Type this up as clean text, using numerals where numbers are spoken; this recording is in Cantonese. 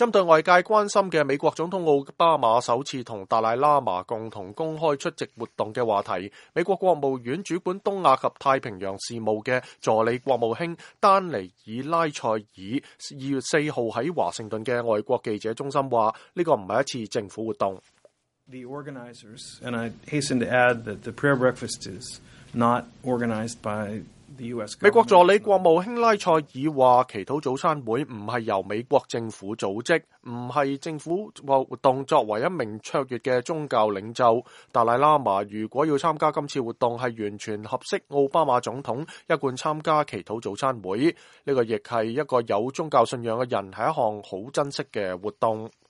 針對外界關心嘅美國總統奧巴馬首次同達賴喇嘛共同公開出席活動嘅話題，美國國務院主管東亞及太平洋事務嘅助理國務卿丹尼爾拉塞爾2月4號喺華盛頓嘅外國記者中心話：呢個唔係一次政府活動。 The organizers, and I hasten to add that the prayer breakfast is not organized by the US government. 美國助理國務卿拉塞爾話：祈禱早餐會唔係由美國政府組織，唔係政府活動。作為一名卓越嘅宗教領袖，達賴喇嘛如果要參加今次活動，係完全合適奧巴馬總統一貫參加祈禱早餐會。呢個亦係一個有宗教信仰嘅人係一項好珍惜嘅活動。